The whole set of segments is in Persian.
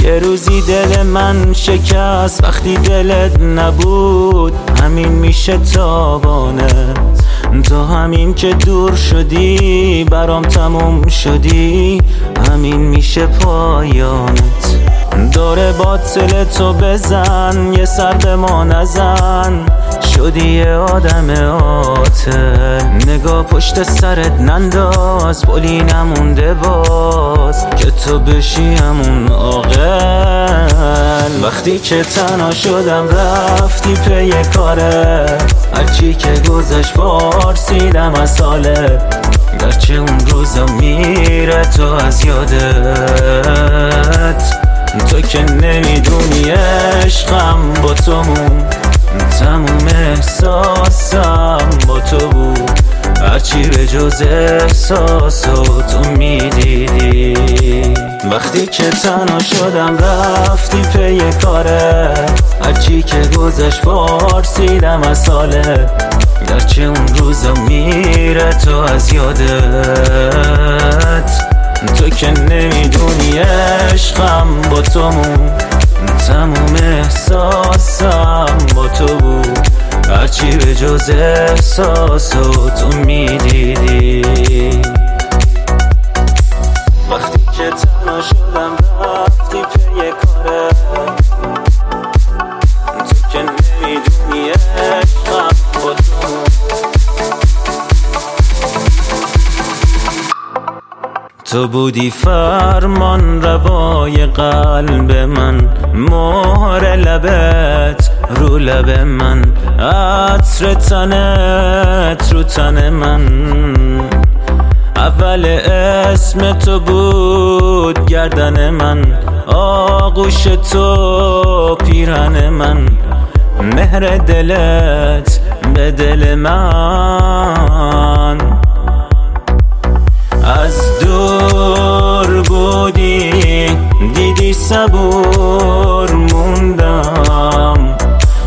یه روزی دل من شکست وقتی دلت نبود، همین میشه تابانه. تو همین که دور شدی برام تموم شدی، همین میشه پایانت. داره باطل تو بزن، یه سر به ما نزن، شدی یه آدم عاطل. نگاه پشت سرت ننداز، پلی نمونده باز که تو بشی همون عاقل. وقتی که تنها شدم رفتی پی کارت، هرچی که گذشت پرسیدم از حالت. گرچه اون روزا میره تو از یادت، تو که نمیدونی عشقم با تو موند، تموم احساسم با تو بود. هرچی به جز احساساتو میدیدی. وقتی که تنها شدم رفتی پی کارت، هرچی که گذشت پرسیدم از حالت. گرچه اون روزا میره تو از یادت، تو که نمیدونی عشقم با تو موند، تموم احساسم با تو بود. هرچی به جز احساساتو میدیدی. وقتی که تنها شدم رفتی پی کارت، تو که نمیدونی عشقم با تو موند. تو بودی فرمان روای قلب من، مهر لبت رو لب من، عطر تنت رو تن من. اول اسم تو بود گردن من، آغوش تو پیرهن من. مهر دلت به دل من، از دور بودی دیدی صبور موندم،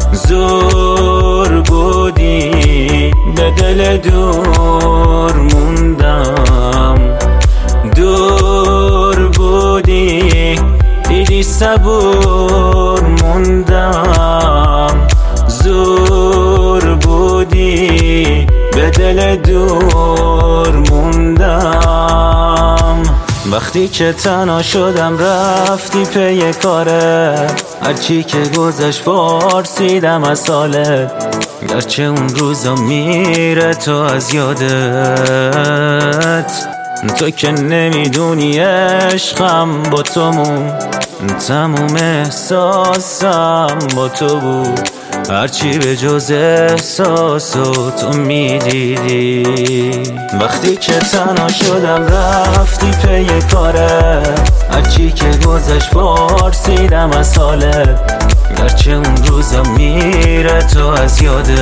زور بودی به دل دور موندم. دور بودی دیدی صبور موندم، زور بودی به دل دور موندم. وقتی که تنها شدم رفتی پی کارت، هرچی که گذشت پرسیدم از حالت. گرچه اون روزا میره تو از یادت، تو که نمیدونی عشقم با تو موند، تموم احساسم با تو بود. هرچی به جز احساساتو میدیدی. وقتی که تنها شدم رفتی پی کارت، هرچی که گذشت پرسیدم از حالت. گرچه اون روزا میره تو از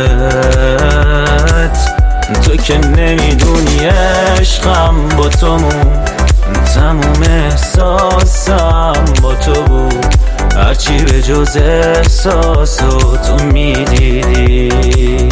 یادت، تو که نمیدونی عشقم با تو موند، تموم احساسم با تو بود. هرچی به جز احساساتو میدیدی.